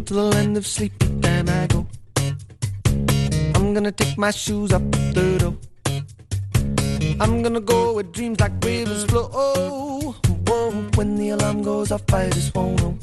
to the land of sleep, but then I go. I'm gonna take my shoes up the door. I'm gonna go where dreams like rivers flow. Whoa, when the alarm goes off, I just won't know.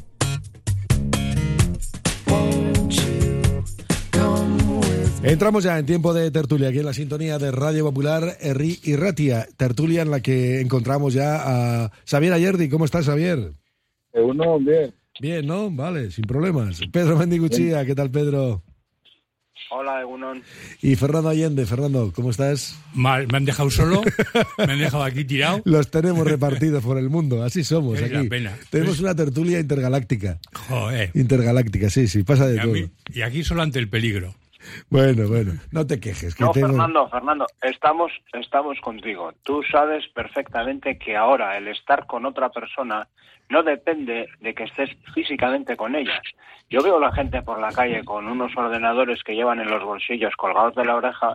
Won't you come with me? Entramos ya en tiempo de tertulia, aquí en la sintonía de Radio Popular, Herri y Ratia. Tertulia en la que encontramos ya a Xavier Ayerdi. ¿Cómo estás, Xavier? Uno, bien. Bien, ¿no? Vale, sin problemas. Pedro Mendiguchía, ¿qué tal, Pedro? Hola, Egunon. Y Fernando Allende. Fernando, ¿cómo estás? Mal, me han dejado solo, me han dejado aquí tirado. Los tenemos repartidos por el mundo, así somos Es aquí. la pena. Tenemos una tertulia intergaláctica. Joder. Intergaláctica, sí, pasa de todo. Y aquí solo ante el peligro. Bueno, no te quejes. Que No, tengo... Fernando, estamos contigo. Tú sabes perfectamente que ahora el estar con otra persona no depende de que estés físicamente con ella. Yo veo a la gente por la calle con unos ordenadores que llevan en los bolsillos colgados de la oreja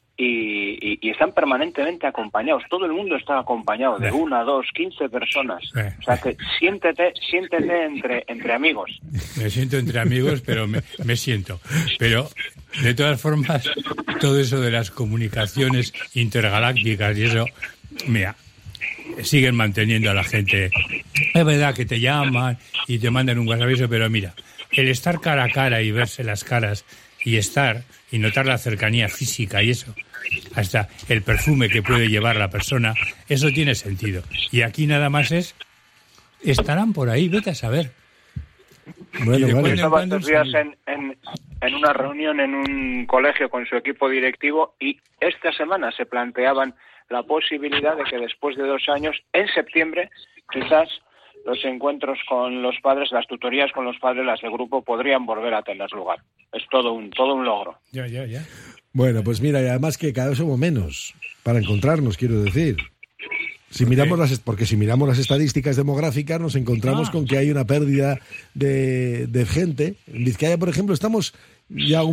y están permanentemente acompañados. Todo el mundo está acompañado de 1, 2, 15 personas. O sea que siéntete entre amigos. Me siento entre amigos, pero me siento. Pero, de todas formas, todo eso de las comunicaciones intergalácticas y eso, mira, siguen manteniendo a la gente. Es verdad que te llaman y te mandan un WhatsApp, pero mira, el estar cara a cara y verse las caras y estar y notar la cercanía física y eso, hasta el perfume que puede llevar la persona, eso tiene sentido. Y aquí nada más estarán por ahí, vete a saber. Bueno, Yo vale. estaba estos días en una reunión en un colegio con su equipo directivo y esta semana se planteaban la posibilidad de que después de 2 años, en septiembre, quizás los encuentros con los padres, las tutorías con los padres, las del grupo, podrían volver a tener lugar. Es todo un logro. Ya. Bueno, pues mira, y además que cada vez somos menos para encontrarnos, quiero decir. Porque si miramos las estadísticas demográficas nos encontramos con que hay una pérdida de gente. En Vizcaya, por ejemplo, estamos ya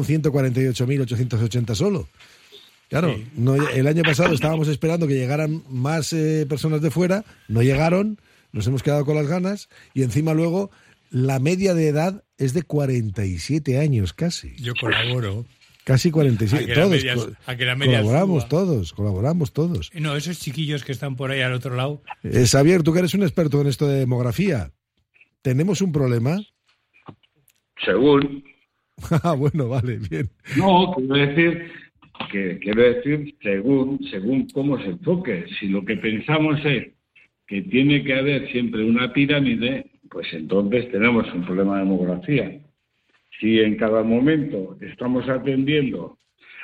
1.148.880 solo. Claro, Sí. El año pasado estábamos esperando que llegaran más personas de fuera, no llegaron, nos hemos quedado con las ganas y encima luego la media de edad es de 47 años casi. Yo colaboro. Casi 47, todos. A que la media Colaboramos suba. todos. No, esos chiquillos que están por ahí al otro lado. Xavier, tú que eres un experto en esto de demografía, ¿tenemos un problema? Según. Bueno, vale, bien. No, quiero decir según cómo se enfoque. Si lo que pensamos es que tiene que haber siempre una pirámide, pues entonces tenemos un problema de demografía. Si en cada momento estamos atendiendo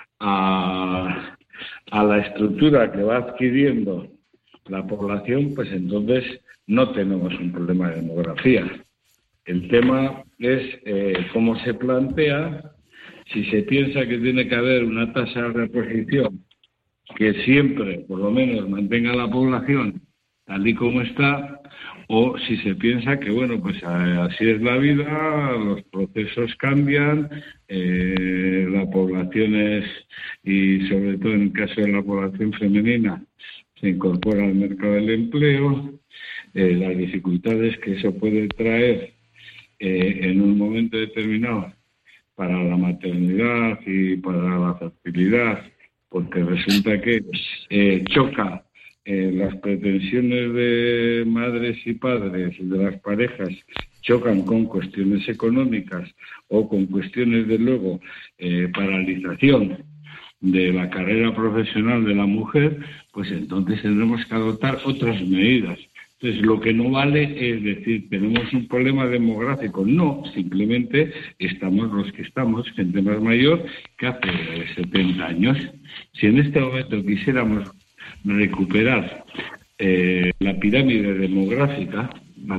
a la estructura que va adquiriendo la población, pues entonces no tenemos un problema de demografía. El tema es cómo se plantea. Si se piensa que tiene que haber una tasa de reposición que siempre, por lo menos, mantenga la población tal y como está, o si se piensa que, bueno, pues así es la vida, los procesos cambian, la población y sobre todo en el caso de la población femenina, se incorpora al mercado del empleo, las dificultades que eso puede traer en un momento determinado para la maternidad y para la fertilidad, porque resulta que choca las pretensiones de madres y padres de las parejas, chocan con cuestiones económicas o con cuestiones de luego paralización de la carrera profesional de la mujer, pues entonces tendremos que adoptar otras medidas. Entonces, lo que no vale es decir, tenemos un problema demográfico. No, simplemente estamos los que estamos, gente más mayor que hace 70 años. Si en este momento quisiéramos recuperar la pirámide demográfica,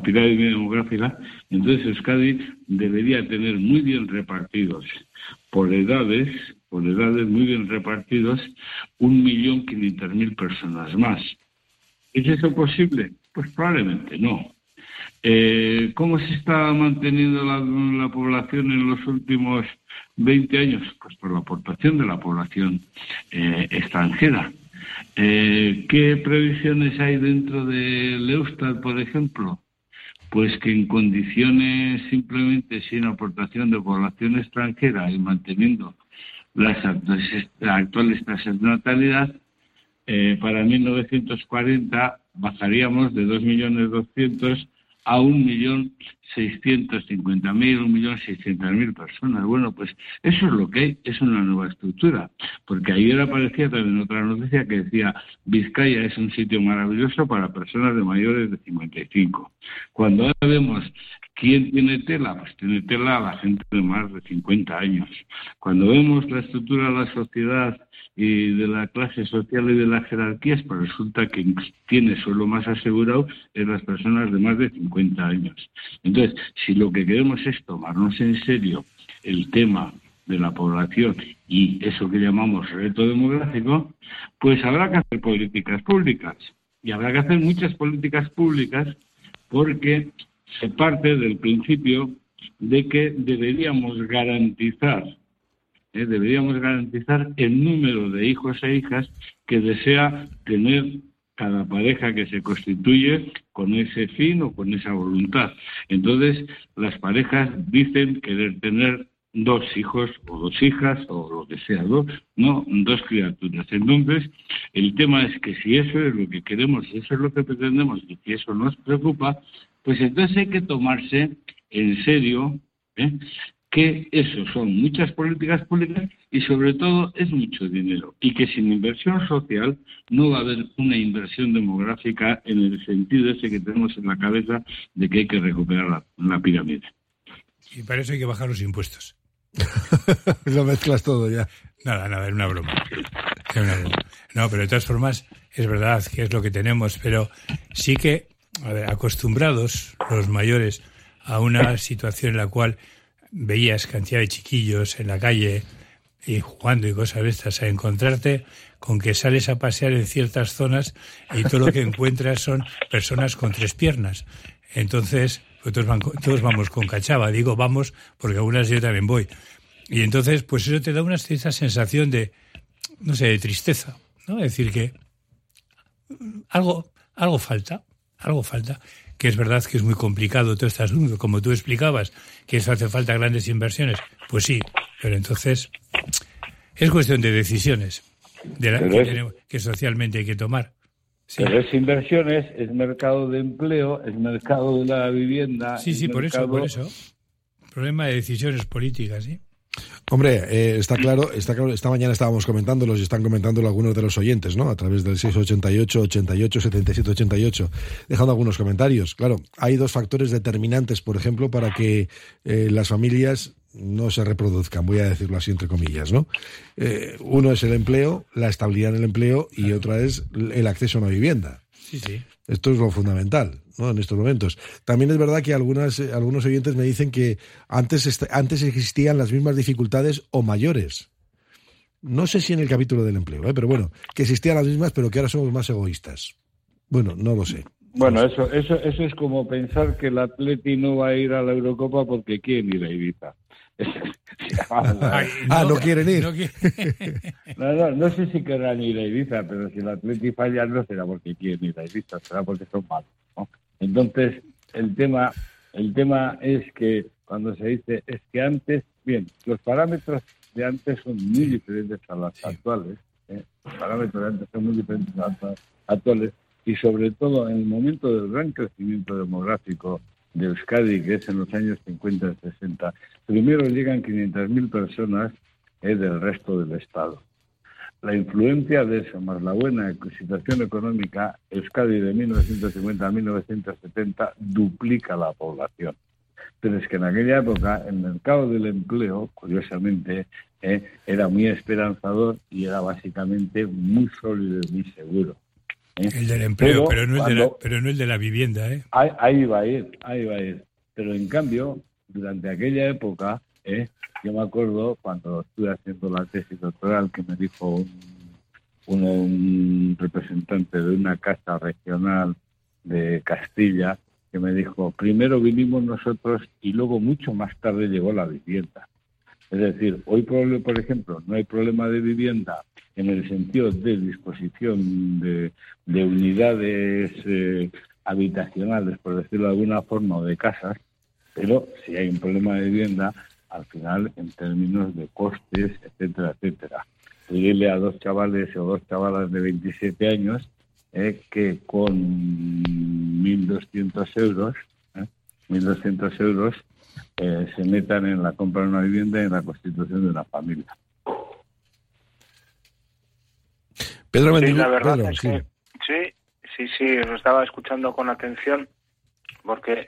entonces Euskadi debería tener muy bien repartidos por edades muy bien repartidos 1.500.000 personas más. ¿Es eso posible? Pues probablemente no. ¿Cómo se está manteniendo la población en los últimos 20 años? Pues por la aportación de la población extranjera. ¿Qué previsiones hay dentro del Eustat, por ejemplo? pues que en condiciones simplemente sin aportación de población extranjera y manteniendo las actuales tasas de natalidad, para 1940 bajaríamos de 2.200.000 a 1.650.000, 1.600.000 personas. Bueno, pues eso es lo que hay, es una nueva estructura. Porque ayer aparecía también otra noticia que decía: Vizcaya es un sitio maravilloso para personas de mayores de 55. Cuando ahora vemos quién tiene tela, pues tiene tela a la gente de más de 50 años. Cuando vemos la estructura de la sociedad y de la clase social y de las jerarquías, pues resulta que tiene suelo más asegurado en las personas de más de 50 años. Entonces, si lo que queremos es tomarnos en serio el tema de la población y eso que llamamos reto demográfico, pues habrá que hacer políticas públicas. Y habrá que hacer muchas políticas públicas porque se parte del principio de que deberíamos garantizar el número de hijos e hijas que desea tener cada pareja que se constituye con ese fin o con esa voluntad. Entonces, las parejas dicen querer tener 2 hijos o 2 hijas o lo que sea, 2 criaturas. Entonces, el tema es que si eso es lo que queremos, si eso es lo que pretendemos y si eso nos preocupa, pues entonces hay que tomarse en serio que eso son muchas políticas públicas y sobre todo es mucho dinero y que sin inversión social no va a haber una inversión demográfica en el sentido ese que tenemos en la cabeza de que hay que recuperar la pirámide. Y para eso hay que bajar los impuestos. Lo mezclas todo ya. Nada, es una broma. No, pero de todas formas es verdad que es lo que tenemos, pero sí que acostumbrados los mayores a una situación en la cual veías cantidad de chiquillos en la calle y jugando y cosas de estas, a encontrarte con que sales a pasear en ciertas zonas y todo lo que encuentras son personas con 3 piernas. Entonces, pues todos vamos con cachava. Digo vamos porque algunas yo también voy. Y entonces, pues eso te da una cierta sensación de, no sé, de tristeza, ¿no? Es decir, que algo falta, que es verdad que es muy complicado todo este asunto, como tú explicabas, que eso hace falta grandes inversiones. Pues sí, pero entonces es cuestión de decisiones que socialmente hay que tomar. Sí. Pero es inversiones, es mercado de empleo, es mercado de la vivienda. Sí, por eso. Problema de decisiones políticas, ¿sí? Hombre, está claro, esta mañana estábamos comentándolo y están comentándolo algunos de los oyentes, ¿no? A través del 688, 88, 77, 88, dejando algunos comentarios. Claro, hay 2 factores determinantes, por ejemplo, para que las familias no se reproduzcan, voy a decirlo así entre comillas, ¿no? Uno es el empleo, la estabilidad en el empleo, y otra es el acceso a una vivienda. Sí. Esto es lo fundamental, ¿no? En estos momentos. También es verdad que algunos oyentes me dicen que antes existían las mismas dificultades o mayores. No sé si en el capítulo del empleo, pero bueno, que existían las mismas, pero que ahora somos más egoístas. Bueno, no lo sé. Bueno, eso es como pensar que el Atleti no va a ir a la Eurocopa porque quieren ir a Ibiza. No quieren ir. No sé si querrán ir a Ibiza, pero si el Atleti falla no será porque quieren ir a Ibiza, será porque son malos, ¿no? Entonces, el tema es que cuando se dice es que antes, bien, los parámetros de antes son muy diferentes a los actuales, los parámetros de antes son muy diferentes a los actuales, y sobre todo en el momento del gran crecimiento demográfico de Euskadi, que es en los años 50 y 60, primero llegan 500.000 personas del resto del Estado. La influencia de eso, más la buena situación económica, Euskadi de 1950 a 1970 duplica la población. Pero es que en aquella época el mercado del empleo, curiosamente, era muy esperanzador y era básicamente muy sólido y muy seguro. El del empleo, pero no el de la vivienda, ¿eh? Ahí va a ir. Pero en cambio, durante aquella época, yo me acuerdo cuando estuve haciendo la tesis doctoral que me dijo un representante de una casa regional de Castilla, que me dijo, primero vinimos nosotros y luego mucho más tarde llegó la vivienda. Es decir, hoy, por ejemplo, no hay problema de vivienda en el sentido de disposición de unidades habitacionales, por decirlo de alguna forma, o de casas, pero si hay un problema de vivienda, al final, en términos de costes, etcétera, etcétera. Dile a dos chavales o dos chavalas de 27 años que con 1.200 euros se metan en la compra de una vivienda y en la constitución de una familia. Pedro, sí, la verdad Pedro, es que sí, lo estaba escuchando con atención porque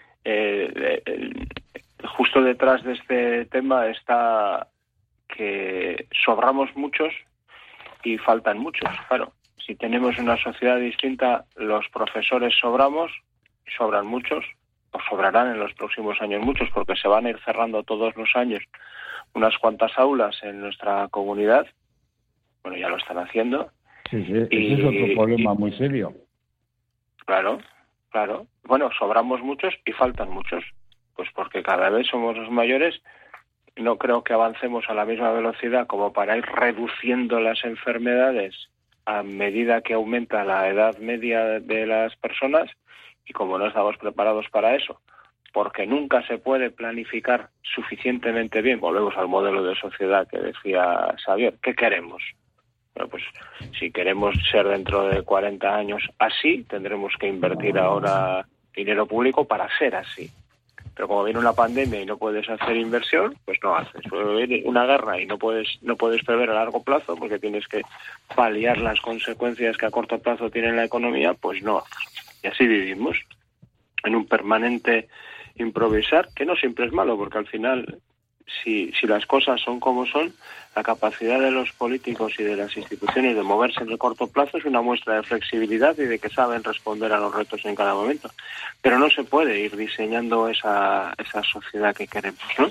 justo detrás de este tema está que sobramos muchos y faltan muchos. Claro, si tenemos una sociedad distinta, los profesores sobran muchos, o sobrarán en los próximos años muchos, porque se van a ir cerrando todos los años unas cuantas aulas en nuestra comunidad. Bueno, ya lo están haciendo. Sí, ese es otro problema muy serio. Claro. Bueno, sobramos muchos y faltan muchos. Pues porque cada vez somos los mayores. No creo que avancemos a la misma velocidad como para ir reduciendo las enfermedades a medida que aumenta la edad media de las personas, y como no estamos preparados para eso, porque nunca se puede planificar suficientemente bien. Volvemos al modelo de sociedad que decía Xavier. ¿Qué queremos? Bueno, pues si queremos ser dentro de 40 años así, tendremos que invertir ahora dinero público para ser así. Pero como viene una pandemia y no puedes hacer inversión, pues no haces. Viene una guerra y no puedes prever a largo plazo porque tienes que paliar las consecuencias que a corto plazo tiene la economía, pues no haces. Y así vivimos, en un permanente improvisar, que no siempre es malo, porque al final, si las cosas son como son, la capacidad de los políticos y de las instituciones de moverse en el corto plazo es una muestra de flexibilidad y de que saben responder a los retos en cada momento. Pero no se puede ir diseñando esa sociedad que queremos, ¿no?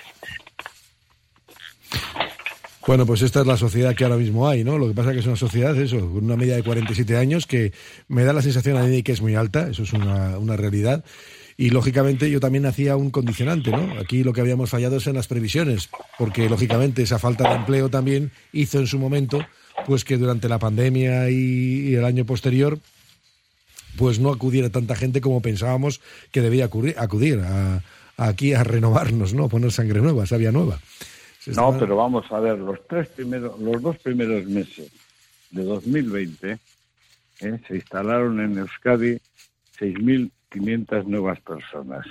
Bueno, pues esta es la sociedad que ahora mismo hay, ¿no? Lo que pasa es que es una sociedad, con una media de 47 años que me da la sensación a mí que es muy alta, eso es una realidad. Y, lógicamente, yo también hacía un condicionante, ¿no? Aquí lo que habíamos fallado es en las previsiones, porque, lógicamente, esa falta de empleo también hizo en su momento pues que durante la pandemia y el año posterior pues no acudiera tanta gente como pensábamos que debía acudir aquí a renovarnos, ¿no? Poner sangre nueva, savia nueva. No, pero vamos a ver, los 2 primeros meses de 2020 se instalaron en Euskadi 6.500 nuevas personas.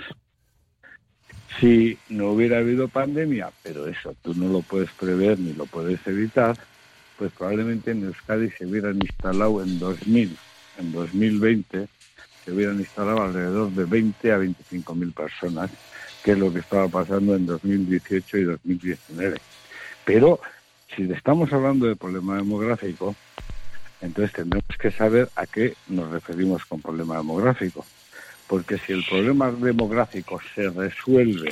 Si no hubiera habido pandemia, pero eso tú no lo puedes prever ni lo puedes evitar, pues probablemente en Euskadi se hubieran instalado en 2020 se hubieran instalado alrededor de 20 a 25.000 personas, que es lo que estaba pasando en 2018 y 2019. Pero si estamos hablando de problema demográfico, entonces tendremos que saber a qué nos referimos con problema demográfico. Porque si el problema demográfico se resuelve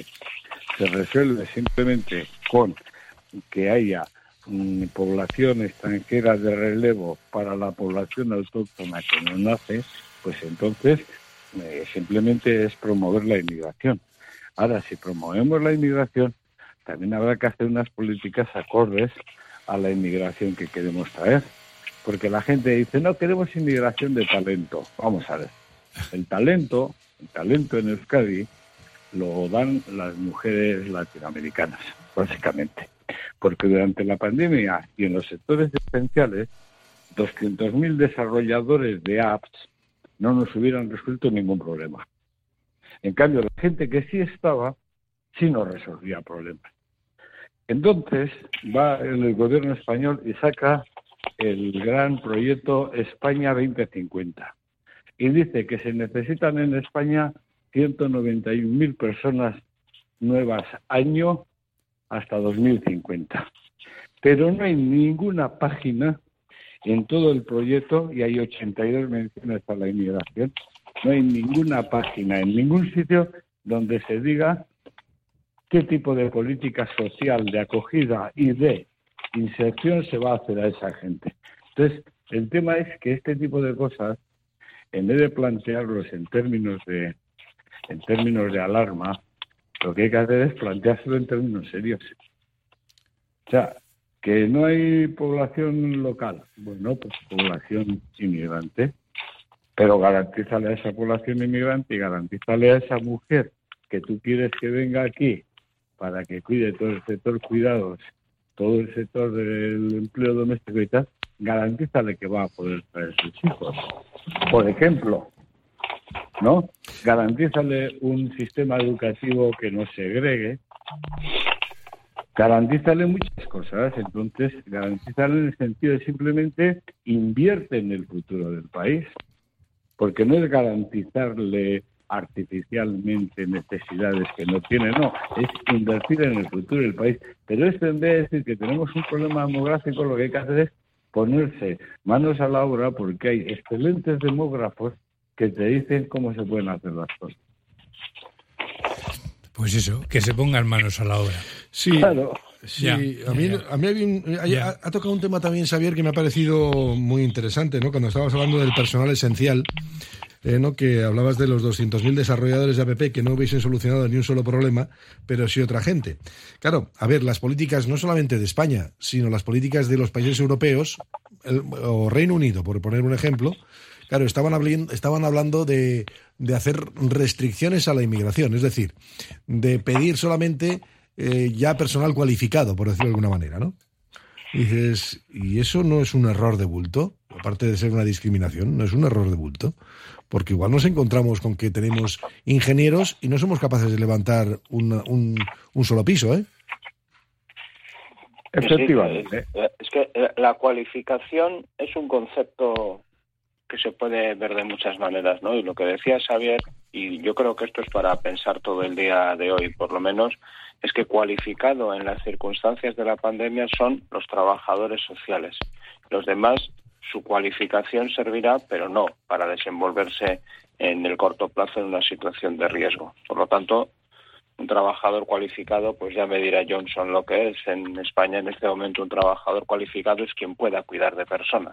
simplemente con que haya población extranjera de relevo para la población autóctona que no nace, pues entonces simplemente es promover la inmigración. Ahora, si promovemos la inmigración, también habrá que hacer unas políticas acordes a la inmigración que queremos traer. Porque la gente dice, no queremos inmigración de talento. Vamos a ver. El talento en Euskadi lo dan las mujeres latinoamericanas, básicamente. Porque durante la pandemia y en los sectores esenciales, 200.000 desarrolladores de apps no nos hubieran resuelto ningún problema. En cambio, la gente que sí estaba, sí nos resolvía problemas. Entonces, va el gobierno español y saca el gran proyecto España 2050. Y dice que se necesitan en España 191.000 personas nuevas año hasta 2050. Pero no hay ninguna página en todo el proyecto, y hay 82 menciones a la inmigración, no hay ninguna página en ningún sitio donde se diga qué tipo de política social de acogida y de inserción se va a hacer a esa gente. Entonces, el tema es que este tipo de cosas, en vez de plantearlos en términos de alarma, lo que hay que hacer es planteárselo en términos serios. O sea, que no hay población local, bueno, pues población inmigrante. Pero garantízale a esa población inmigrante y garantízale a esa mujer que tú quieres que venga aquí para que cuide todo el sector cuidados, todo el sector del empleo doméstico y tal, garantízale que va a poder traer sus hijos. Por ejemplo, ¿no? Garantízale un sistema educativo que no segregue, garantízale muchas cosas. Entonces, garantízale en el sentido de simplemente invierte en el futuro del país, porque no es garantizarle artificialmente necesidades que no tiene, no, es invertir en el futuro del país. Pero esto, en vez de decir que tenemos un problema demográfico, lo que hay que hacer es ponerse manos a la obra, porque hay excelentes demógrafos que te dicen cómo se pueden hacer las cosas. Pues eso, que se pongan manos a la obra. Sí, claro. Sí, a mí ha tocado un tema también, Xavier, que me ha parecido muy interesante, ¿no? Cuando estabas hablando del personal esencial, ¿no? Que hablabas de los 200.000 desarrolladores de APP que no hubiesen solucionado ni un solo problema, pero sí otra gente. Claro, a ver, las políticas no solamente de España, sino las políticas de los países europeos, o Reino Unido, por poner un ejemplo, claro, estaban hablando de hacer restricciones a la inmigración, es decir, de pedir solamente ya personal cualificado, por decirlo de alguna manera, ¿no? Y dices, ¿y eso no es un error de bulto? Aparte de ser una discriminación, ¿no es un error de bulto? Porque igual nos encontramos con que tenemos ingenieros y no somos capaces de levantar un solo piso, ¿eh? Efectivamente. Es que la cualificación es un concepto que se puede ver de muchas maneras, ¿no? Y lo que decía Xavier, y yo creo que esto es para pensar todo el día de hoy, por lo menos, es que cualificado en las circunstancias de la pandemia son los trabajadores sociales. Los demás, su cualificación servirá, pero no para desenvolverse en el corto plazo en una situación de riesgo. Por lo tanto, un trabajador cualificado, pues ya me dirá Johnson lo que es. En España en este momento un trabajador cualificado es quien pueda cuidar de personas.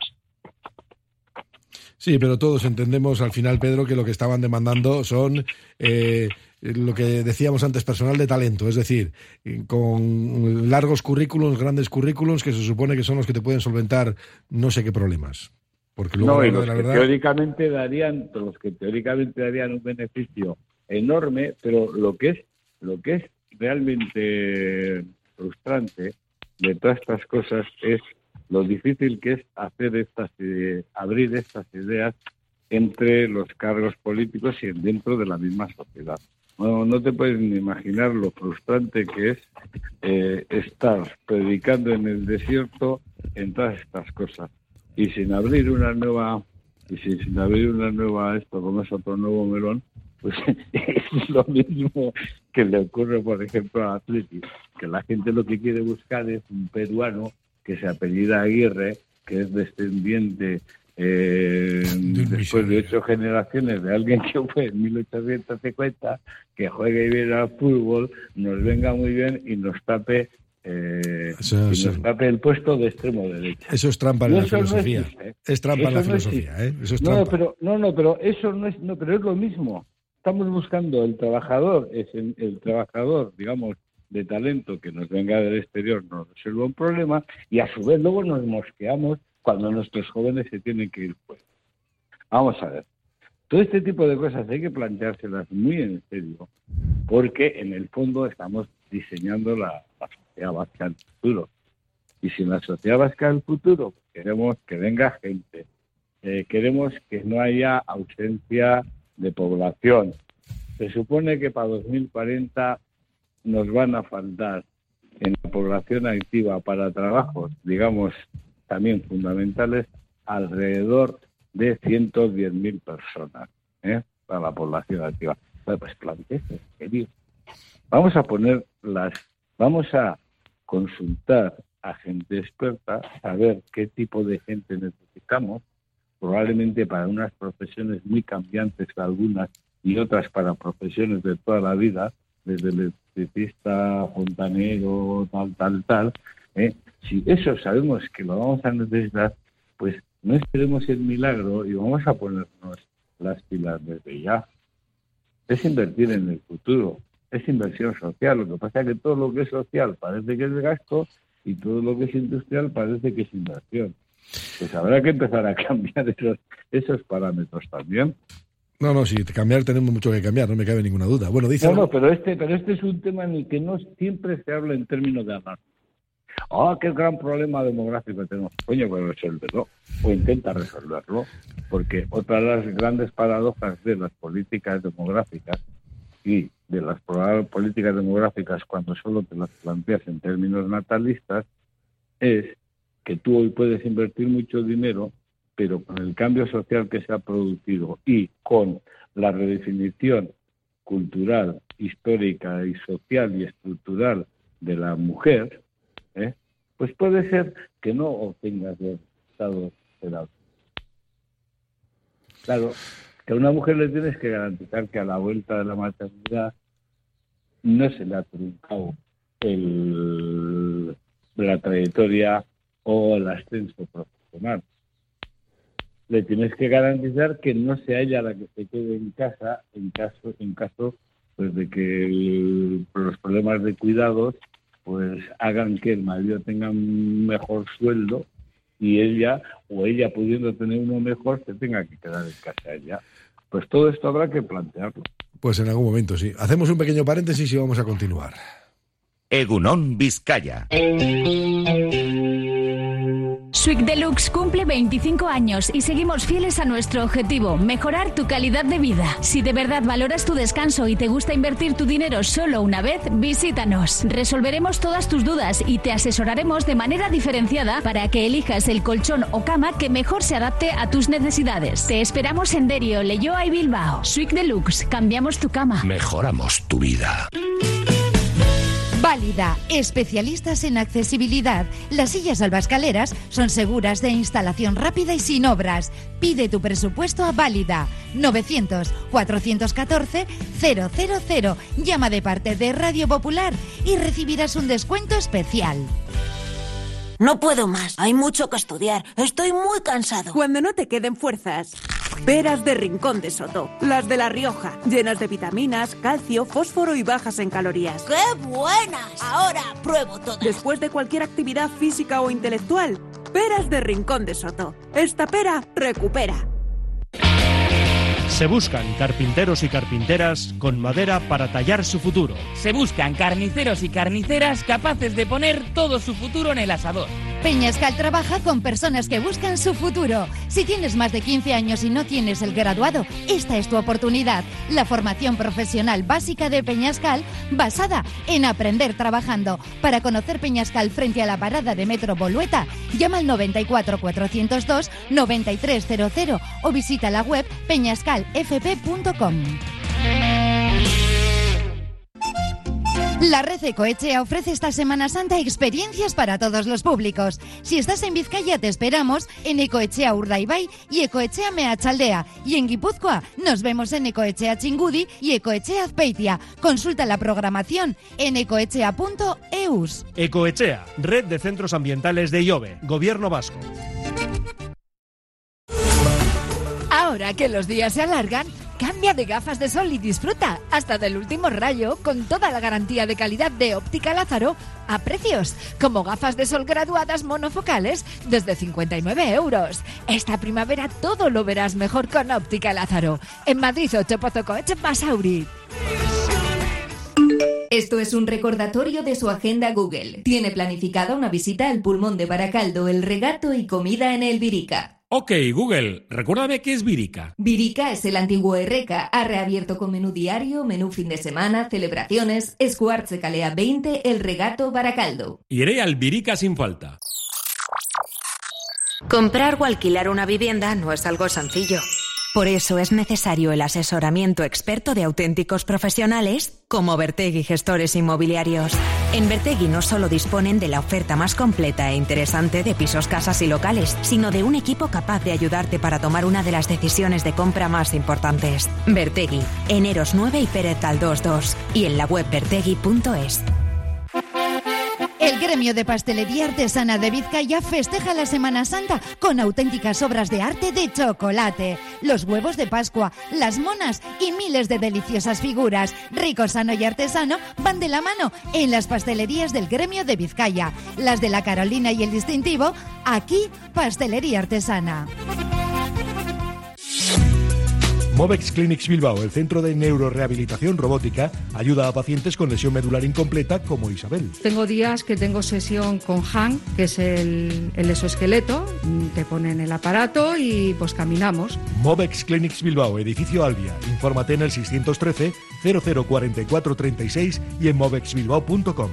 Sí, pero todos entendemos al final, Pedro, que lo que estaban demandando son lo que decíamos antes, personal de talento, es decir, con largos currículums, grandes currículums, que se supone que son los que te pueden solventar no sé qué problemas. Porque luego, no, y los que teóricamente darían un beneficio enorme, pero lo que es realmente frustrante de todas estas cosas es lo difícil que es hacer abrir estas ideas entre los cargos políticos y dentro de la misma sociedad. No te puedes ni imaginar lo frustrante que es estar predicando en el desierto en todas estas cosas y sin abrir una nueva esto como es otro nuevo melón, pues es lo mismo que le ocurre, por ejemplo, a Atleti, que la gente lo que quiere buscar es un peruano que se apellida Aguirre, que es descendiente después de 8 generaciones de alguien que fue en 1850, que juegue bien al fútbol, nos venga muy bien y nos tape el puesto de extremo derecha. Eso es trampa en la filosofía. No existe, es trampa en la filosofía, ¿eh? Eso es trampa. Pero eso no es, pero es lo mismo. Estamos buscando el trabajador, digamos, de talento que nos venga del exterior, nos resuelva un problema, y a su vez luego nos mosqueamos cuando nuestros jóvenes se tienen que ir fuera. Vamos a ver. Todo este tipo de cosas hay que planteárselas muy en serio, porque en el fondo estamos diseñando la sociedad vasca del futuro. Y si en la sociedad vasca del futuro queremos que venga gente, queremos que no haya ausencia de población, se supone que para 2040 nos van a faltar en la población activa para trabajos, digamos, también fundamentales, alrededor de 110.000 personas para la población activa. Bueno, pues planteese, querido. Vamos a consultar a gente experta, saber qué tipo de gente necesitamos, probablemente para unas profesiones muy cambiantes algunas y otras para profesiones de toda la vida, desde el electricista, fontanero, tal. Si eso sabemos que lo vamos a necesitar, pues no esperemos el milagro y vamos a ponernos las pilas desde ya. Es invertir en el futuro, es inversión social. Lo que pasa es que todo lo que es social parece que es gasto y todo lo que es industrial parece que es inversión. Pues habrá que empezar a cambiar esos parámetros también. No, sí, cambiar tenemos mucho que cambiar, no me cabe ninguna duda. Bueno, dice... No, pero este es un tema en el que no siempre se habla en términos de hablar. Qué gran problema demográfico tenemos. Coño, pues resuélvelo, o intenta resolverlo, porque otra de las grandes paradojas de las políticas demográficas y de las políticas demográficas cuando solo te las planteas en términos natalistas es que tú hoy puedes invertir mucho dinero, pero con el cambio social que se ha producido y con la redefinición cultural, histórica y social y estructural de la mujer, pues puede ser que no obtengas los resultados esperados. Claro, que a una mujer le tienes que garantizar que a la vuelta de la maternidad no se le ha truncado la trayectoria o el ascenso profesional. Le tienes que garantizar que no sea ella la que se quede en casa en caso pues de que los problemas de cuidados pues hagan que el marido tenga un mejor sueldo y ella pudiendo tener uno mejor se tenga que quedar en casa ella. Pues todo esto habrá que plantearlo. Pues en algún momento sí. Hacemos un pequeño paréntesis y vamos a continuar. Egunon Vizcaya. Sweek Deluxe cumple 25 años y seguimos fieles a nuestro objetivo, mejorar tu calidad de vida. Si de verdad valoras tu descanso y te gusta invertir tu dinero solo una vez, visítanos. Resolveremos todas tus dudas y te asesoraremos de manera diferenciada para que elijas el colchón o cama que mejor se adapte a tus necesidades. Te esperamos en Derio, Leioa y Bilbao. Sweek Deluxe, cambiamos tu cama. Mejoramos tu vida. Válida, especialistas en accesibilidad. Las sillas albascaleras son seguras, de instalación rápida y sin obras. Pide tu presupuesto a Válida. 900-414-000. Llama de parte de Radio Popular y recibirás un descuento especial. No puedo más, hay mucho que estudiar, estoy muy cansado. Cuando no te queden fuerzas, peras de Rincón de Soto, las de La Rioja, llenas de vitaminas, calcio, fósforo y bajas en calorías. ¡Qué buenas! Ahora pruebo todas. Después de cualquier actividad física o intelectual, peras de Rincón de Soto. Esta pera recupera. Se buscan carpinteros y carpinteras con madera para tallar su futuro. Se buscan carniceros y carniceras capaces de poner todo su futuro en el asador. Peñascal trabaja con personas que buscan su futuro. Si tienes más de 15 años y no tienes el graduado, esta es tu oportunidad. La formación profesional básica de Peñascal, basada en aprender trabajando. Para conocer Peñascal frente a la parada de Metro Bolueta, llama al 94 402 9300 o visita la web peñascalfp.com. La Red Ecoetxea ofrece esta Semana Santa experiencias para todos los públicos. Si estás en Vizcaya, te esperamos en Ecoetxea Urdaibai y Ecoetxea Meatzaldea. Y en Guipúzcoa nos vemos en Ecoetxea Txingudi y Ecoetxea Azpeitia. Consulta la programación en ecoetxea.eus. Ecoetxea, Red de Centros Ambientales de IOBE, Gobierno Vasco. Ahora que los días se alargan, cambia de gafas de sol y disfruta hasta del último rayo con toda la garantía de calidad de Óptica Lázaro a precios como gafas de sol graduadas monofocales desde 59 euros. Esta primavera todo lo verás mejor con Óptica Lázaro. En Madrid, Ochopozocoetxe, Basauri. Esto es un recordatorio de su agenda Google. Tiene planificada una visita al Pulmón de Baracaldo, el regato y comida en el Virica. Ok, Google, recuérdame qué es Virica. Virica es el antiguo Erreca. Ha reabierto con menú diario, menú fin de semana, celebraciones. Escuartze Calea 20, el regato Baracaldo. Iré al Virica sin falta. Comprar o alquilar una vivienda no es algo sencillo. Por eso es necesario el asesoramiento experto de auténticos profesionales como Vertegui Gestores Inmobiliarios. En Vertegui no solo disponen de la oferta más completa e interesante de pisos, casas y locales, sino de un equipo capaz de ayudarte para tomar una de las decisiones de compra más importantes. Vertegui, en Eros 9 y Pérez Galdós 2 y en la web vertegui.es. El Gremio de Pastelería Artesana de Vizcaya festeja la Semana Santa con auténticas obras de arte de chocolate, los huevos de Pascua, las monas y miles de deliciosas figuras. Rico, sano y artesano van de la mano en las pastelerías del Gremio de Vizcaya, las de la Carolina y el Distintivo. Aquí, Pastelería Artesana. Movex Clinics Bilbao, el centro de neurorehabilitación robótica, ayuda a pacientes con lesión medular incompleta como Isabel. Tengo días que tengo sesión con Han, que es el exoesqueleto, te ponen el aparato y pues caminamos. Movex Clinics Bilbao, edificio Albia. Infórmate en el 613 004436 y en movexbilbao.com.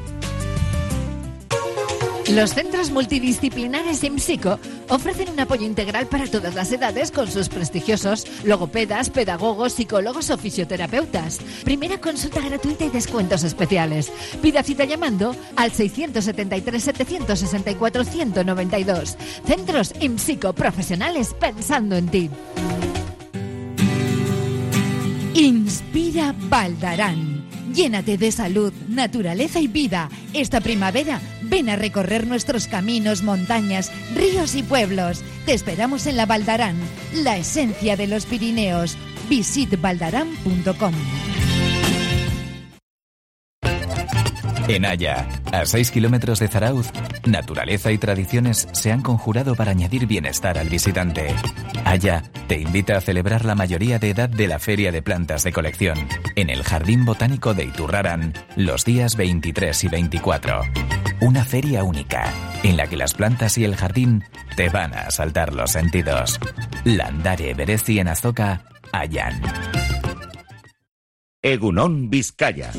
Los centros multidisciplinares IMSICO ofrecen un apoyo integral para todas las edades con sus prestigiosos logopedas, pedagogos, psicólogos o fisioterapeutas. Primera consulta gratuita y descuentos especiales. Pida cita llamando al 673-764-192. Centros IMSICO, profesionales pensando en ti. Inspira Baldarán. Llénate de salud, naturaleza y vida. Esta primavera, ven a recorrer nuestros caminos, montañas, ríos y pueblos. Te esperamos en la Baldarán, la esencia de los Pirineos. visitbaldarán.com. En Haya, a 6 kilómetros de Zarauz, naturaleza y tradiciones se han conjurado para añadir bienestar al visitante. Haya te invita a celebrar la mayoría de edad de la Feria de Plantas de Colección, en el Jardín Botánico de Iturrarán, los días 23 y 24. Una feria única, en la que las plantas y el jardín te van a asaltar los sentidos. Landare berezi en Azoka, Hayan. Egunon Vizcaya.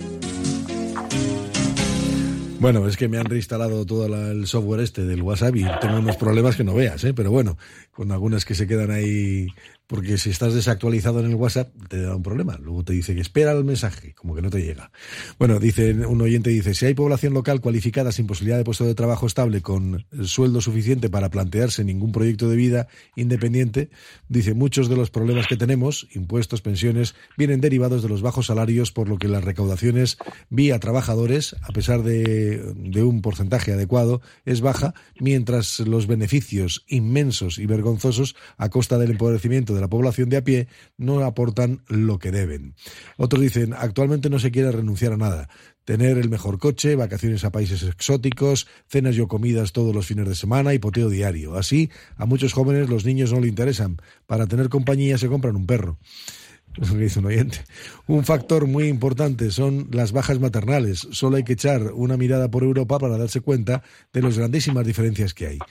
Bueno, es que me han reinstalado todo el software del WhatsApp y tengo unos problemas que no veas, pero bueno, con algunas que se quedan ahí, porque si estás desactualizado en el WhatsApp te da un problema. Luego te dice que espera el mensaje, como que no te llega. Bueno, un oyente dice, si hay población local cualificada sin posibilidad de puesto de trabajo estable con sueldo suficiente para plantearse ningún proyecto de vida independiente, dice, muchos de los problemas que tenemos, impuestos, pensiones, vienen derivados de los bajos salarios, por lo que las recaudaciones vía trabajadores, a pesar de un porcentaje adecuado, es baja, mientras los beneficios inmensos y vergonzosos a costa del empobrecimiento de la población de a pie no aportan lo que deben. Otros dicen, actualmente no se quiere renunciar a nada. Tener el mejor coche, vacaciones a países exóticos, cenas y o comidas todos los fines de semana y poteo diario. Así, a muchos jóvenes los niños no le interesan. Para tener compañía se compran un perro. Es lo que dice un oyente. Un factor muy importante son las bajas maternales. Solo hay que echar una mirada por Europa para darse cuenta de las grandísimas diferencias que hay.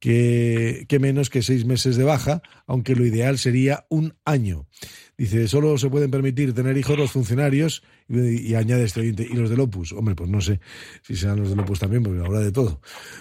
Que menos que 6 meses de baja, aunque lo ideal sería 1 año. Dice, solo se pueden permitir tener hijos los funcionarios, y añade este oyente, y los del Opus. Hombre, pues no sé si serán los del Opus también, porque habrá de todo.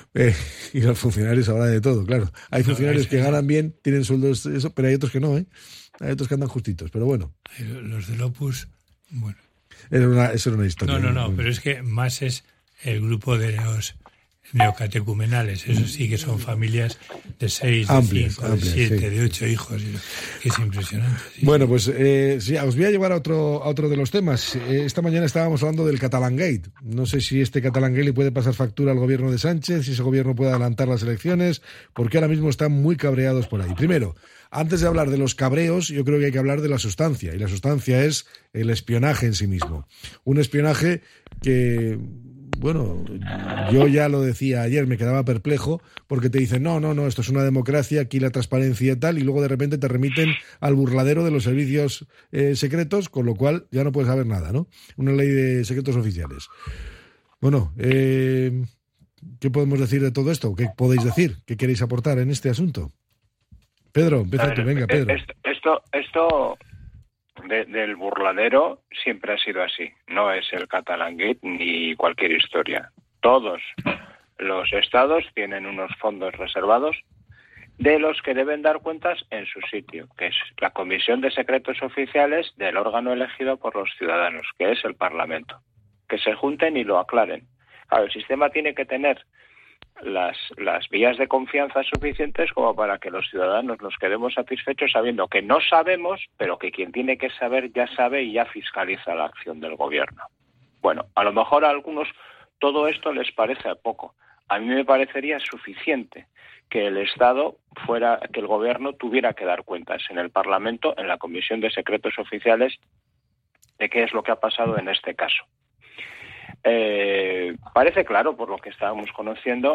Y los funcionarios habrá de todo, claro. Hay funcionarios que ganan bien, tienen sueldos, eso, pero hay otros que no, Hay otros que andan justitos, pero bueno. Los del Opus, bueno. Eso era una historia. No, pero es que más es el grupo de los neocatecumenales. Eso sí que son familias de 6, de 5, de 7, sí, de 8 hijos. Que es impresionante. Sí. Bueno, pues sí, os voy a llevar a otro de los temas. Esta mañana estábamos hablando del Catalan Gate. No sé si este Catalan Gate le puede pasar factura al gobierno de Sánchez, si ese gobierno puede adelantar las elecciones, porque ahora mismo están muy cabreados por ahí. Primero, antes de hablar de los cabreos, yo creo que hay que hablar de la sustancia. Y la sustancia es el espionaje en sí mismo. Un espionaje que, bueno, yo ya lo decía ayer, me quedaba perplejo, porque te dicen, no, esto es una democracia, aquí la transparencia y tal, y luego de repente te remiten al burladero de los servicios secretos, con lo cual ya no puedes saber nada, ¿no? Una ley de secretos oficiales. Bueno, ¿qué podemos decir de todo esto? ¿Qué podéis decir? ¿Qué queréis aportar en este asunto? Pedro, empieza tú, venga, Pedro. Esto del burladero siempre ha sido así. No es el Catalan Gate ni cualquier historia. Todos los estados tienen unos fondos reservados de los que deben dar cuentas en su sitio, que es la Comisión de Secretos Oficiales del órgano elegido por los ciudadanos, que es el Parlamento. Que se junten y lo aclaren. Claro, el sistema tiene que tener las vías de confianza suficientes como para que los ciudadanos nos quedemos satisfechos sabiendo que no sabemos, pero que quien tiene que saber ya sabe y ya fiscaliza la acción del gobierno. Bueno, a lo mejor algunos todo esto les parece poco. A mí me parecería suficiente que el Estado que el Gobierno tuviera que dar cuentas en el Parlamento, en la Comisión de Secretos Oficiales, de qué es lo que ha pasado en este caso. Parece claro, por lo que estábamos conociendo,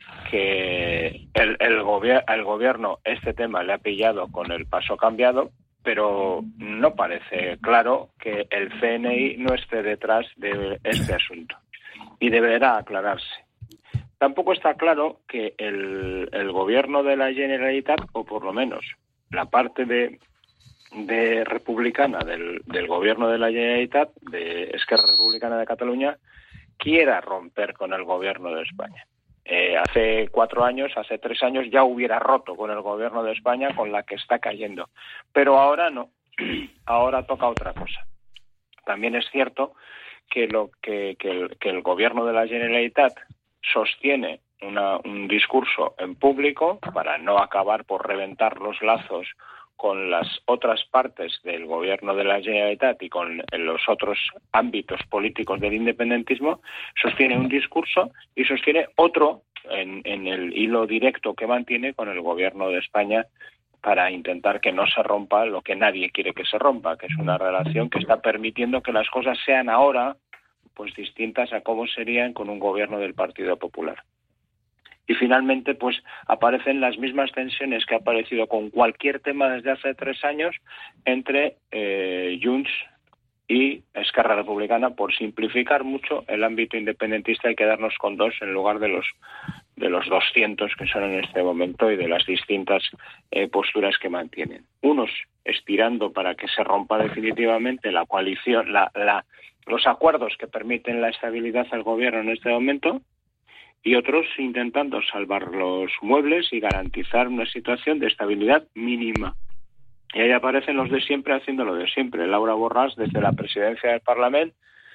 que el Gobierno este tema le ha pillado con el paso cambiado, pero no parece claro que el CNI no esté detrás de este asunto y deberá aclararse. Tampoco está claro que el Gobierno de la Generalitat, o por lo menos la parte de republicana del Gobierno de la Generalitat, de Esquerra Republicana de Cataluña, quiera romper con el Gobierno de España. Hace 3 años ya hubiera roto con el Gobierno de España, con la que está cayendo. Pero ahora no, ahora toca otra cosa. También es cierto que el Gobierno de la Generalitat sostiene un discurso en público para no acabar por reventar los lazos con las otras partes del Gobierno de la Generalitat y con los otros ámbitos políticos del independentismo, sostiene un discurso y sostiene otro en el hilo directo que mantiene con el Gobierno de España para intentar que no se rompa lo que nadie quiere que se rompa, que es una relación que está permitiendo que las cosas sean ahora pues distintas a cómo serían con un gobierno del Partido Popular. Y finalmente, pues aparecen las mismas tensiones que ha aparecido con cualquier tema desde hace 3 años entre Junts y Esquerra Republicana. Por simplificar mucho el ámbito independentista, hay que quedarnos con 2 en lugar de los 200 que son en este momento y de las distintas posturas que mantienen. Unos estirando para que se rompa definitivamente la coalición, los acuerdos que permiten la estabilidad al gobierno en este momento, y otros intentando salvar los muebles y garantizar una situación de estabilidad mínima. Y ahí aparecen los de siempre haciendo lo de siempre. Laura Borràs, desde la presidencia del Parlamento,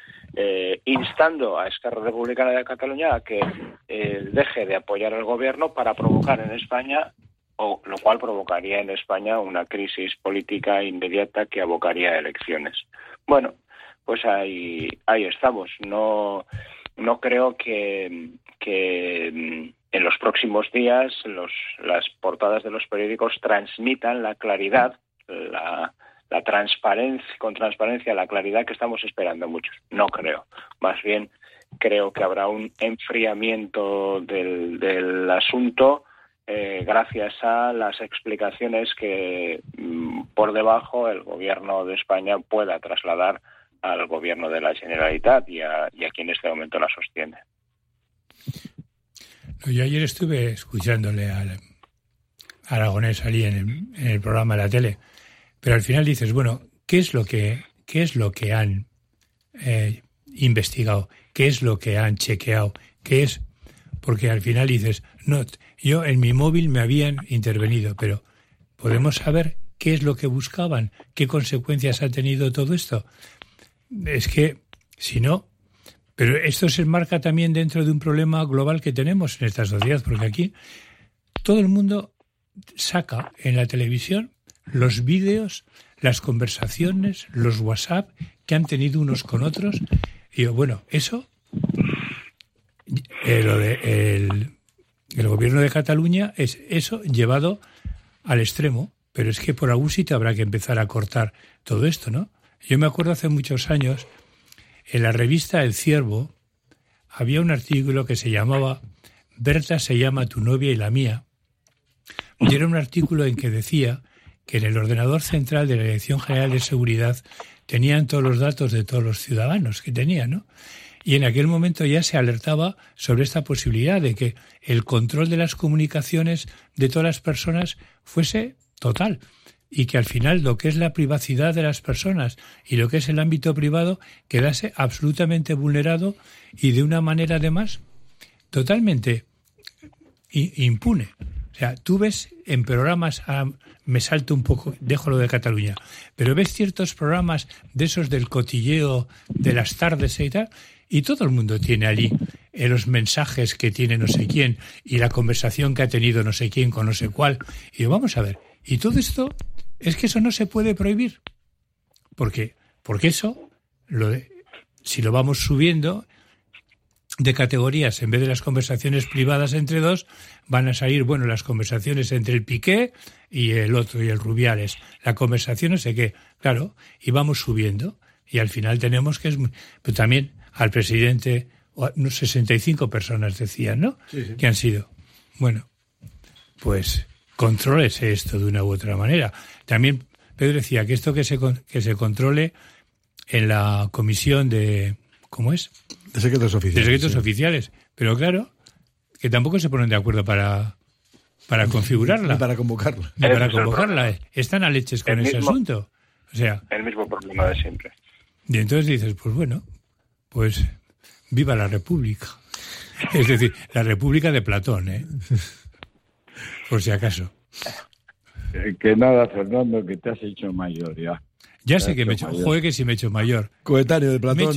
instando a Esquerra Republicana de Cataluña a que deje de apoyar al gobierno para provocar en España, o lo cual provocaría en España una crisis política inmediata que abocaría a elecciones. Bueno, pues ahí estamos. No creo que en los próximos días las portadas de los periódicos transmitan la claridad, la transparencia, con transparencia, la claridad que estamos esperando muchos. No creo. Más bien creo que habrá un enfriamiento del asunto gracias a las explicaciones que por debajo el gobierno de España pueda trasladar al gobierno de la Generalitat y a quien en este momento la sostiene. Yo ayer estuve escuchándole al Aragonés allí en el programa de la tele, pero al final dices, bueno, ¿qué es lo que han investigado? ¿Qué es lo que han chequeado? ¿Qué es? Porque al final dices, no, yo en mi móvil me habían intervenido, pero ¿podemos saber qué es lo que buscaban? ¿Qué consecuencias ha tenido todo esto? Es que, si no... Pero esto se enmarca también dentro de un problema global que tenemos en esta sociedad, porque aquí todo el mundo saca en la televisión los vídeos, las conversaciones, los WhatsApp que han tenido unos con otros. Y yo, bueno, eso, el gobierno de Cataluña es eso llevado al extremo, pero es que por algún sitio habrá que empezar a cortar todo esto, ¿no? Yo me acuerdo hace muchos años, en la revista El Ciervo, había un artículo que se llamaba Berta se llama tu novia y la mía. Y era un artículo en que decía que en el ordenador central de la Dirección General de Seguridad tenían todos los datos de todos los ciudadanos que tenían, ¿no? Y en aquel momento ya se alertaba sobre esta posibilidad de que el control de las comunicaciones de todas las personas fuese total y que al final lo que es la privacidad de las personas y lo que es el ámbito privado quedase absolutamente vulnerado y de una manera además totalmente impune. O sea, tú ves en programas, me salto un poco, dejo lo de Cataluña, pero ves ciertos programas de esos del cotilleo de las tardes y tal, y todo el mundo tiene allí los mensajes que tiene no sé quién y la conversación que ha tenido no sé quién con no sé cuál. Y vamos a ver, y todo esto, es que eso no se puede prohibir. Porque eso, si lo vamos subiendo, de categorías, en vez de las conversaciones privadas entre dos, van a salir, bueno, las conversaciones entre el Piqué y el otro, y el Rubiales. La conversación no sé qué, claro, y vamos subiendo. Y al final tenemos que... Pero también al presidente, unos 65 personas decían, ¿no? Sí. Que han sido. Bueno, pues contrólese esto de una u otra manera. También Pedro decía que esto que se controle en la comisión de... ¿Cómo es? De secretos oficiales. De secretos oficiales. Pero claro, que tampoco se ponen de acuerdo para configurarla. Ni para convocarla. Ni para convocarla. Están a leches con ese asunto. O sea... El mismo problema de siempre. Y entonces dices, pues bueno, pues viva la República. Es decir, la República de Platón, por si acaso. Que nada, Fernando, que te has hecho mayor ya. Ya sé que me he hecho, joder, que sí me he hecho mayor. Coetáneo de Platón.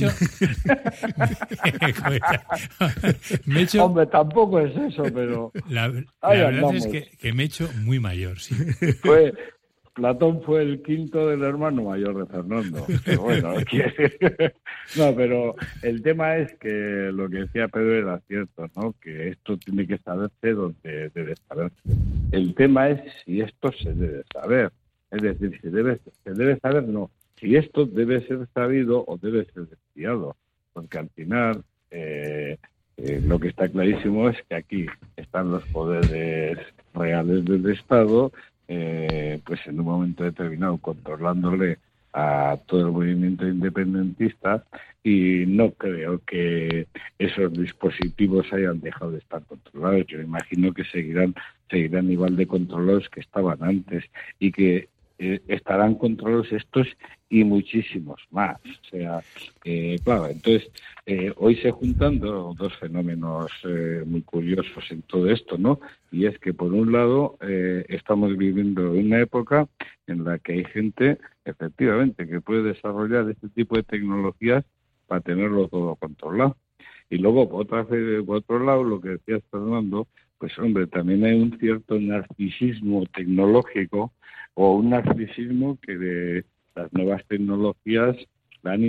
Me he hecho... Hombre, tampoco es eso, pero... La verdad es que me he hecho muy mayor, sí. Platón fue el quinto del hermano mayor de Fernando. Pero bueno, no, pero el tema es que lo que decía Pedro era cierto, ¿no? Que esto tiene que saberse donde debe saberse. El tema es si esto se debe saber. Es decir, si se debe saber, no. Si esto debe ser sabido o debe ser estudiado. Porque al final, lo que está clarísimo es que aquí están los poderes reales del Estado, pues en un momento determinado controlándole a todo el movimiento independentista, y no creo que esos dispositivos hayan dejado de estar controlados. Yo imagino que seguirán igual de controlados que estaban antes, y que estarán controlados estos y muchísimos más. O sea, claro, entonces hoy se juntan dos fenómenos muy curiosos en todo esto, ¿no? Y es que por un lado estamos viviendo una época en la que hay gente, efectivamente, que puede desarrollar este tipo de tecnologías para tenerlo todo controlado. Y luego, por otro lado, lo que decías, Fernando, pues hombre, también hay un cierto narcisismo tecnológico, o un narcisismo que de las nuevas tecnologías lo han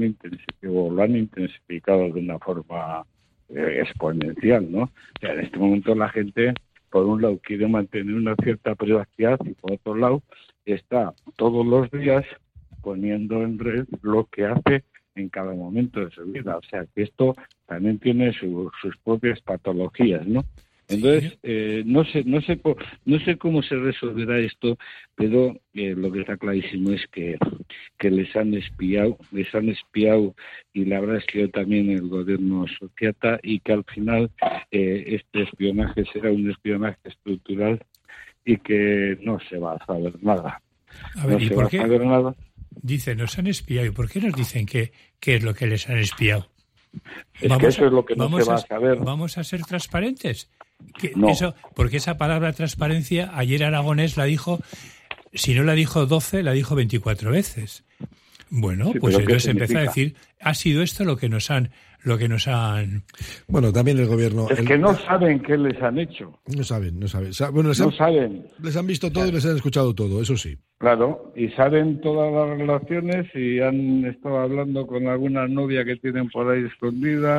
intensificado de una forma exponencial, ¿no? O sea, en este momento la gente, por un lado, quiere mantener una cierta privacidad, y por otro lado, está todos los días poniendo en red lo que hace en cada momento de su vida. O sea, que esto también tiene sus propias patologías, ¿no? Entonces, no sé cómo se resolverá esto, pero lo que está clarísimo es que les han espiado, y la verdad es que yo también el gobierno sociata, y que al final este espionaje será un espionaje estructural y que no se va a saber nada. A ver, ¿y por qué? Dicen, nos han espiado, ¿y por qué nos dicen qué es lo que les han espiado? Que eso es lo que no se va a saber. ¿Vamos a ser transparentes? No. Porque esa palabra transparencia, ayer Aragonés la dijo, si no la dijo 12, la dijo 24 veces. Bueno, sí, pues entonces empezó significa? a decir, ha sido esto lo que nos han... Bueno, también el gobierno... Es que no saben qué les han hecho. No saben. Bueno, no saben. Les han visto todo y les han escuchado todo, eso sí. Claro, y saben todas las relaciones, y han estado hablando con alguna novia que tienen por ahí escondida,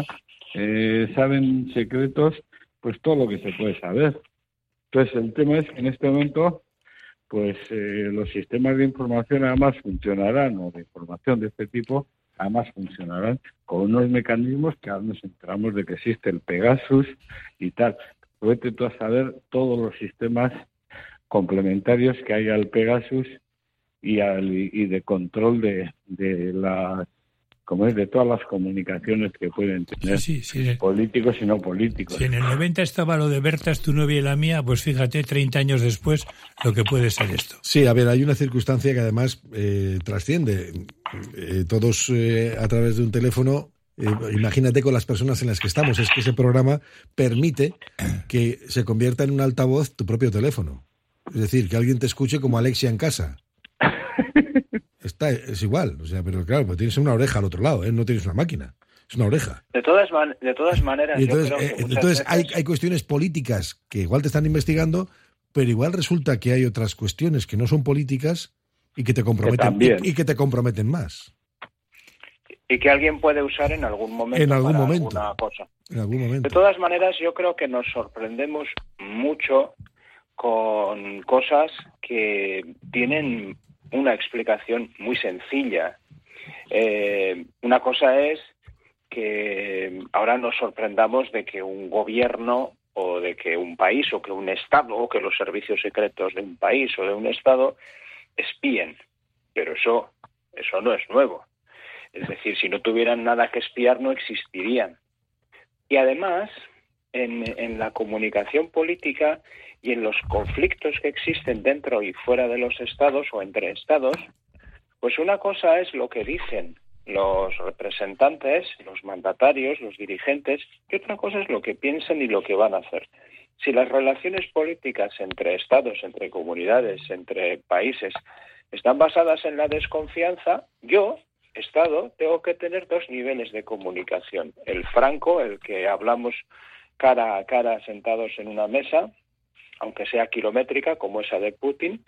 saben secretos, pues todo lo que se puede saber. Entonces el tema es que en este momento, pues los sistemas de información además funcionarán, o de información de este tipo, además funcionarán con unos mecanismos que ahora nos enteramos de que existe el Pegasus y tal. Vete tú a saber todos los sistemas complementarios que hay al Pegasus y de control de las, como es, de todas las comunicaciones que pueden tener políticos y no políticos. Si en el 90 estaba lo de Berta es tu novia y la mía, pues fíjate, 30 años después, lo que puede ser esto. Sí, a ver, hay una circunstancia que además trasciende. Todos a través de un teléfono, imagínate con las personas en las que estamos, es que ese programa permite que se convierta en un altavoz tu propio teléfono. Es decir, que alguien te escuche como Alexia en casa. Es igual, o sea, pero claro, pues tienes una oreja al otro lado, no tienes una máquina, es una oreja. De todas maneras, y entonces, yo creo que entonces veces... hay cuestiones políticas que igual te están investigando, pero igual resulta que hay otras cuestiones que no son políticas y que te comprometen, y que te comprometen más. y que alguien puede usar en algún momento alguna cosa. En algún momento. De todas maneras, yo creo que nos sorprendemos mucho con cosas que tienen una explicación muy sencilla. Una cosa es que ahora nos sorprendamos de que un gobierno o de que un país o que un Estado o que los servicios secretos de un país o de un Estado espíen, pero eso no es nuevo. Es decir, si no tuvieran nada que espiar, no existirían. Y además, en la comunicación política y en los conflictos que existen dentro y fuera de los estados o entre estados, pues una cosa es lo que dicen los representantes, los mandatarios, los dirigentes, y otra cosa es lo que piensan y lo que van a hacer. Si las relaciones políticas entre estados, entre comunidades, entre países, están basadas en la desconfianza, yo, Estado, tengo que tener dos niveles de comunicación. El franco, el que hablamos cara a cara sentados en una mesa, aunque sea kilométrica, como esa de Putin,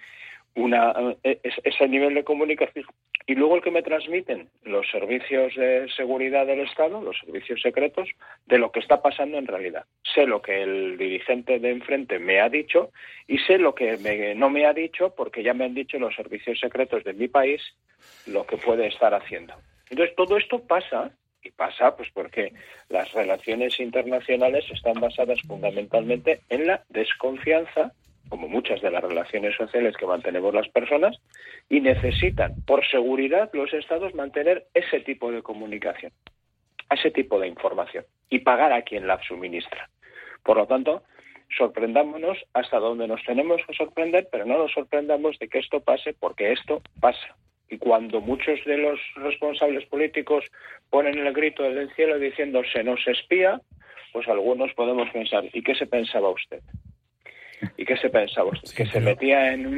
ese nivel de comunicación. Y luego el que me transmiten los servicios de seguridad del Estado, los servicios secretos, de lo que está pasando en realidad. Sé lo que el dirigente de enfrente me ha dicho y sé lo que no me ha dicho porque ya me han dicho los servicios secretos de mi país lo que puede estar haciendo. Entonces todo esto pasa, y pasa pues porque las relaciones internacionales están basadas fundamentalmente en la desconfianza, como muchas de las relaciones sociales que mantenemos las personas, y necesitan, por seguridad, los estados mantener ese tipo de comunicación, ese tipo de información, y pagar a quien la suministra. Por lo tanto, sorprendámonos hasta donde nos tenemos que sorprender, pero no nos sorprendamos de que esto pase, porque esto pasa. Y cuando muchos de los responsables políticos ponen el grito del cielo diciendo se nos espía, pues algunos podemos pensar, ¿y qué se pensaba usted? ¿Y qué se pensaba usted? ¿Que se metía en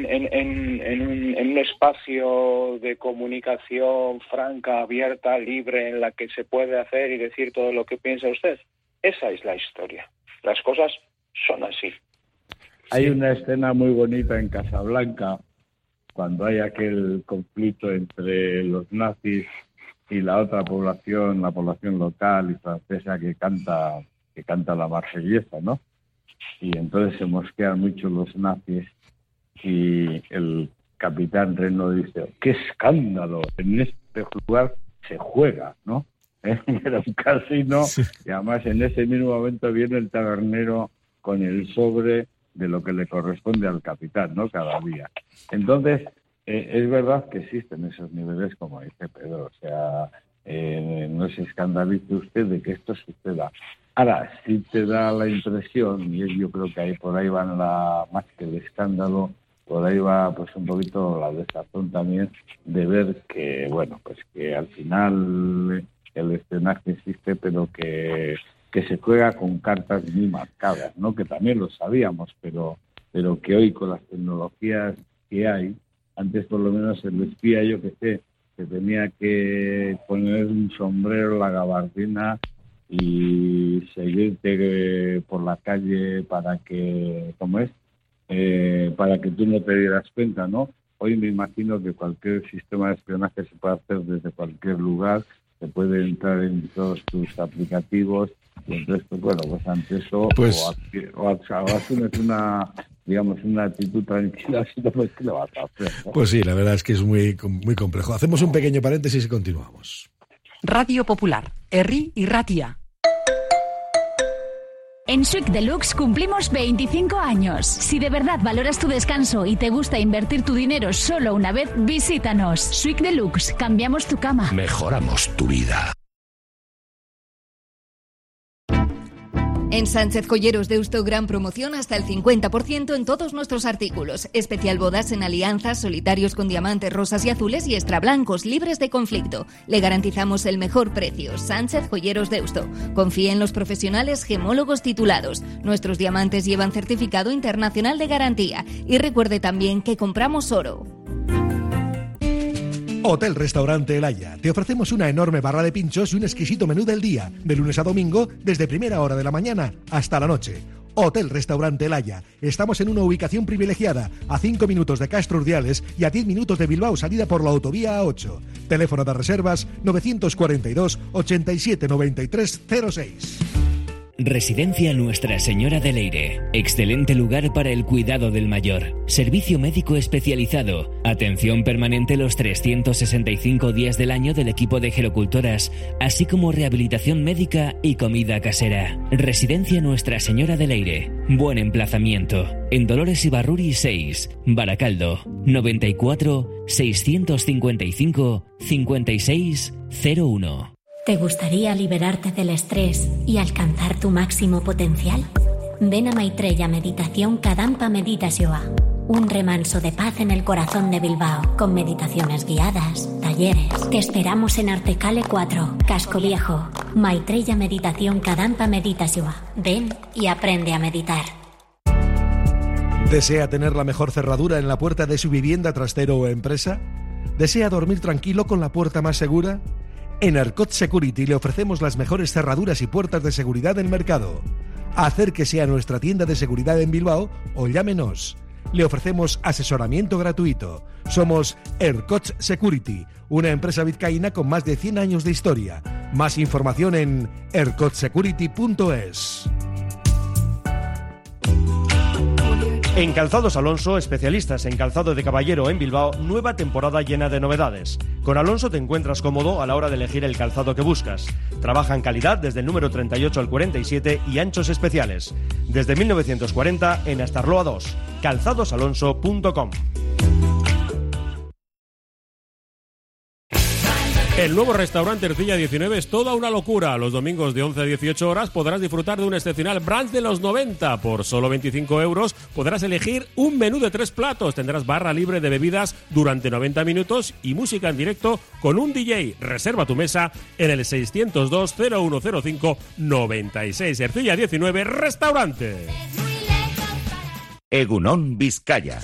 un espacio de comunicación franca, abierta, libre, en la que se puede hacer y decir todo lo que piensa usted? Esa es la historia. Las cosas son así. Hay una escena muy bonita en Casablanca, cuando hay aquel conflicto entre los nazis y la otra población, la población local y francesa que canta la marsellesa, ¿no? Y entonces se mosquean mucho los nazis y el capitán Renaud dice, ¡qué escándalo! En este lugar se juega, ¿no? Era un casino y además en ese mismo momento viene el tabernero con el sobre de lo que le corresponde al capitán, ¿no? Cada día. Entonces, es verdad que existen esos niveles, como dice Pedro, o sea, no se escandalice usted de que esto suceda. Ahora, sí te da la impresión, y yo creo que por ahí van más que el escándalo, por ahí va pues un poquito la desazón también de ver que, bueno, pues que al final el espionaje existe, pero que se juega con cartas muy marcadas, ¿no? Que también lo sabíamos, pero que hoy con las tecnologías que hay, antes por lo menos el espía, yo que sé, que tenía que poner un sombrero, la gabardina y seguirte por la calle para que, para que tú no te dieras cuenta, ¿no? Hoy me imagino que cualquier sistema de espionaje se puede hacer desde cualquier lugar, se puede entrar en todos tus aplicativos, y entonces, pues, bueno, pues ante eso, o asumes una actitud tranquila, si no, pues, ¿qué le vas a hacer, ¿no? Pues sí, la verdad es que es muy, muy complejo. Hacemos un pequeño paréntesis y continuamos. Radio Popular, Herri y Ratia. En Suic Deluxe cumplimos 25 años. Si de verdad valoras tu descanso y te gusta invertir tu dinero solo una vez, visítanos. Suic Deluxe, cambiamos tu cama. Mejoramos tu vida. En Sánchez Joyeros Deusto, gran promoción hasta el 50% en todos nuestros artículos. Especial bodas en alianzas, solitarios con diamantes rosas y azules y extra blancos libres de conflicto. Le garantizamos el mejor precio. Sánchez Joyeros Deusto. Confíe en los profesionales gemólogos titulados. Nuestros diamantes llevan certificado internacional de garantía. Y recuerde también que compramos oro. Hotel Restaurante El Haya. Te ofrecemos una enorme barra de pinchos y un exquisito menú del día, de lunes a domingo, desde primera hora de la mañana hasta la noche. Hotel Restaurante El Haya. Estamos en una ubicación privilegiada, a 5 minutos de Castro Urdiales y a 10 minutos de Bilbao, salida por la autovía A8. Teléfono de reservas 942 87 93 06. Residencia Nuestra Señora de Leire. Excelente lugar para el cuidado del mayor. Servicio médico especializado. Atención permanente los 365 días del año del equipo de gerocultoras, así como rehabilitación médica y comida casera. Residencia Nuestra Señora de Leire. Buen emplazamiento. En Dolores Ibarruri 6, Baracaldo. 94 655 5601. ¿Te gustaría liberarte del estrés y alcanzar tu máximo potencial? Ven a Maitreya Meditación Kadampa Meditasyoa, un remanso de paz en el corazón de Bilbao, con meditaciones guiadas, talleres. Te esperamos en Artecale 4, Casco Viejo. Maitreya Meditación Kadampa Meditasyoa. Ven y aprende a meditar. ¿Desea tener la mejor cerradura en la puerta de su vivienda, trastero o empresa? ¿Desea dormir tranquilo con la puerta más segura? En Ercot Security le ofrecemos las mejores cerraduras y puertas de seguridad del mercado. Acérquese a nuestra tienda de seguridad en Bilbao o llámenos. Le ofrecemos asesoramiento gratuito. Somos Ercot Security, una empresa vizcaína con más de 100 años de historia. Más información en ercotsecurity.es. En Calzados Alonso, especialistas en calzado de caballero en Bilbao, nueva temporada llena de novedades. Con Alonso te encuentras cómodo a la hora de elegir el calzado que buscas. Trabajan calidad desde el número 38 al 47 y anchos especiales. Desde 1940 en Astarloa 2. calzadosalonso.com. El nuevo restaurante Ercilla 19 es toda una locura. Los domingos de 11 a 18 horas podrás disfrutar de un excepcional brunch de los 90. Por solo 25 euros podrás elegir un menú de 3 platos. Tendrás barra libre de bebidas durante 90 minutos y música en directo con un DJ. Reserva tu mesa en el 602 0105 96. Ercilla 19, restaurante. Egunon Vizcaya.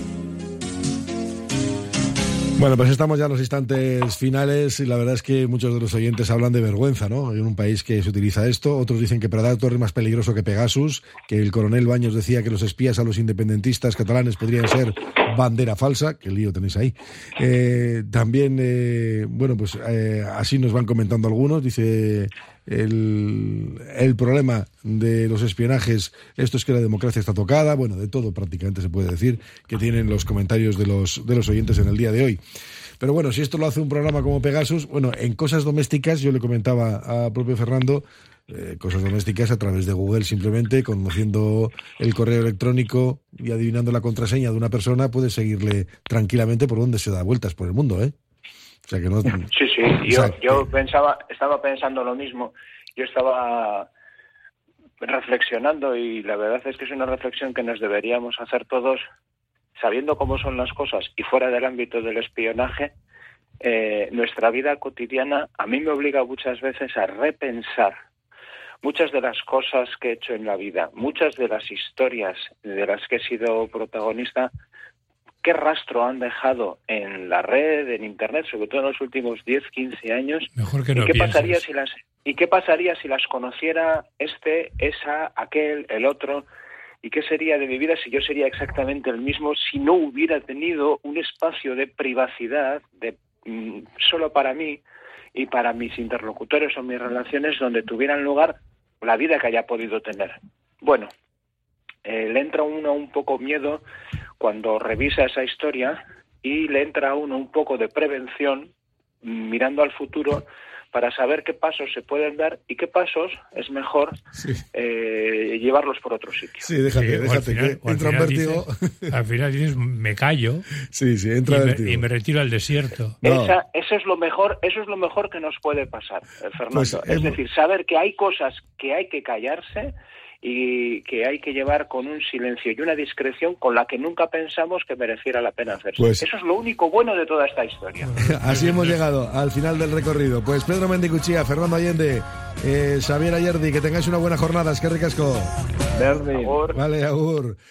Bueno, pues estamos ya en los instantes finales y la verdad es que muchos de los oyentes hablan de vergüenza, ¿no? En un país que se utiliza esto, otros dicen que Predator es más peligroso que Pegasus, que el coronel Baños decía que los espías a los independentistas catalanes podrían ser bandera falsa, que lío tenéis ahí. También, bueno, pues así nos van comentando algunos, dice... El problema de los espionajes, esto es que la democracia está tocada, bueno, de todo prácticamente se puede decir que tienen los comentarios de los oyentes en el día de hoy. Pero bueno, si esto lo hace un programa como Pegasus, bueno, en cosas domésticas, yo le comentaba a propio Fernando, cosas domésticas a través de Google, simplemente conociendo el correo electrónico y adivinando la contraseña de una persona, puedes seguirle tranquilamente por donde se da vueltas por el mundo, ¿eh? O sea que no... Sí, yo estaba pensando lo mismo. Yo estaba reflexionando y la verdad es que es una reflexión que nos deberíamos hacer todos, sabiendo cómo son las cosas y fuera del ámbito del espionaje. Nuestra vida cotidiana a mí me obliga muchas veces a repensar muchas de las cosas que he hecho en la vida, muchas de las historias de las que he sido protagonista. ¿Qué rastro han dejado en la red, en Internet, sobre todo en los últimos 10, 15 años? Mejor que no ¿Y qué pasaría si las conociera esa, aquel, el otro? ¿Y qué sería de mi vida si yo sería exactamente el mismo si no hubiera tenido un espacio de privacidad solo para mí y para mis interlocutores o mis relaciones donde tuvieran lugar la vida que haya podido tener? Bueno, le entra a uno un poco miedo cuando revisa esa historia y le entra a uno un poco de prevención mirando al futuro para saber qué pasos se pueden dar y qué pasos es mejor llevarlos por otro sitio. Sí, déjate, que entra un vértigo. Al final dices, me callo entra vértigo. Y me retiro al desierto. No. Eso es lo mejor que nos puede pasar, Fernando. Pues, es decir, saber que hay cosas que hay que callarse y que hay que llevar con un silencio y una discreción con la que nunca pensamos que mereciera la pena hacerse. Pues, eso es lo único bueno de toda esta historia. Así hemos llegado al final del recorrido. Pues Pedro Mendicuchía, Fernando Allende, Xavier Ayerdi, que tengáis una buena jornada. Es que ricasco. Verde. Vale, agur.